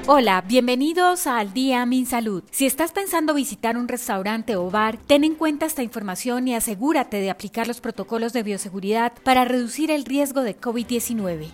Hola, bienvenidos a Al Día MinSalud. Si estás pensando visitar un restaurante o bar, ten en cuenta esta información y asegúrate de aplicar los protocolos de bioseguridad para reducir el riesgo de COVID-19.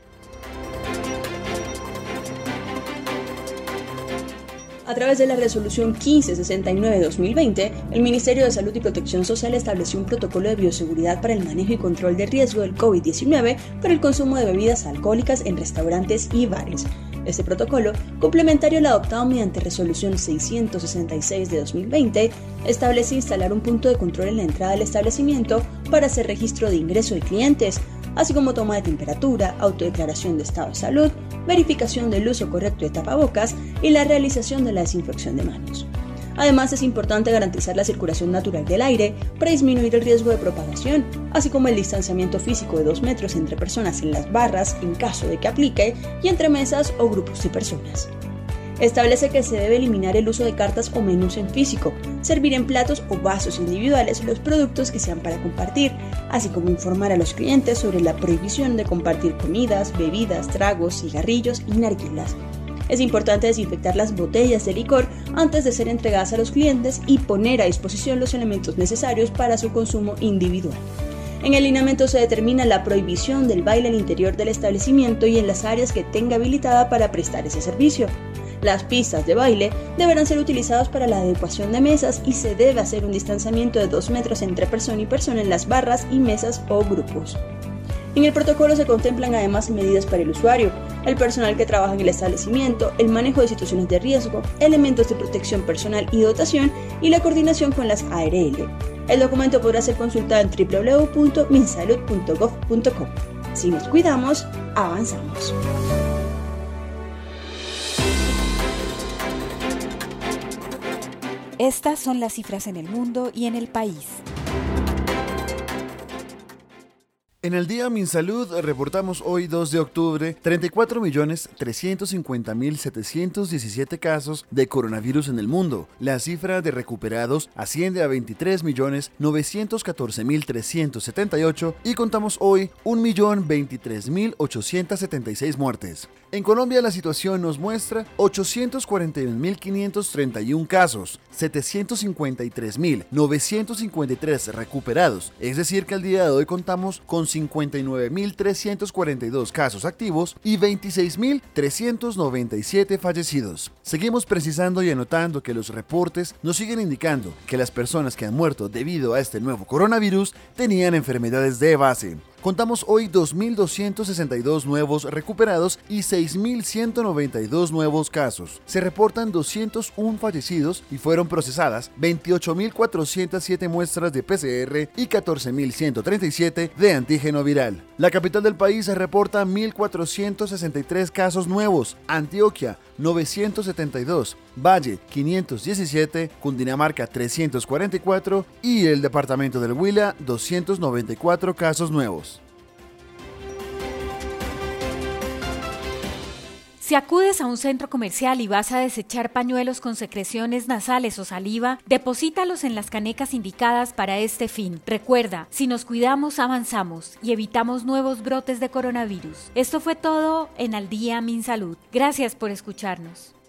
A través de la Resolución 1569-2020, el Ministerio de Salud y Protección Social estableció un protocolo de bioseguridad para el manejo y control del riesgo del COVID-19 por el consumo de bebidas alcohólicas en restaurantes y bares. Este protocolo, complementario al adoptado mediante Resolución 666-2020, establece instalar un punto de control en la entrada del establecimiento para hacer registro de ingreso de clientes, así como toma de temperatura, autodeclaración de estado de salud, verificación del uso correcto de tapabocas y la realización de la desinfección de manos. Además, es importante garantizar la circulación natural del aire para disminuir el riesgo de propagación, así como el distanciamiento físico de 2 metros entre personas en las barras en caso de que aplique y entre mesas o grupos de personas. Establece que se debe eliminar el uso de cartas o menús en físico, servir en platos o vasos individuales los productos que sean para compartir, así como informar a los clientes sobre la prohibición de compartir comidas, bebidas, tragos, cigarrillos y narguilas. Es importante desinfectar las botellas de licor antes de ser entregadas a los clientes y poner a disposición los elementos necesarios para su consumo individual. En el lineamiento se determina la prohibición del baile al interior del establecimiento y en las áreas que tenga habilitada para prestar ese servicio. Las pistas de baile deberán ser utilizadas para la adecuación de mesas y se debe hacer un distanciamiento de 2 metros entre persona y persona en las barras y mesas o grupos. En el protocolo se contemplan además medidas para el usuario, el personal que trabaja en el establecimiento, el manejo de situaciones de riesgo, elementos de protección personal y dotación y la coordinación con las ARL. El documento podrá ser consultado en www.minsalud.gov.co. Si nos cuidamos, avanzamos. Estas son las cifras en el mundo y en el país. En el Día MinSalud reportamos hoy 2 de octubre 34.350.717 casos de coronavirus en el mundo. La cifra de recuperados asciende a 23.914.378 y contamos hoy 1.023.876 muertes. En Colombia la situación nos muestra 841.531 casos, 753.953 recuperados, es decir que al día de hoy contamos con 59.342 casos activos y 26.397 fallecidos. Seguimos precisando y anotando que los reportes nos siguen indicando que las personas que han muerto debido a este nuevo coronavirus tenían enfermedades de base. Contamos hoy 2.262 nuevos recuperados y 6.192 nuevos casos. Se reportan 201 fallecidos y fueron procesadas 28.407 muestras de PCR y 14.137 de antígeno viral. La capital del país reporta 1.463 casos nuevos, Antioquia 972, Valle 517, Cundinamarca 344 y el departamento del Huila 294 casos nuevos. Si acudes a un centro comercial y vas a desechar pañuelos con secreciones nasales o saliva, deposítalos en las canecas indicadas para este fin. Recuerda, si nos cuidamos, avanzamos y evitamos nuevos brotes de coronavirus. Esto fue todo en Al Día MinSalud. Gracias por escucharnos.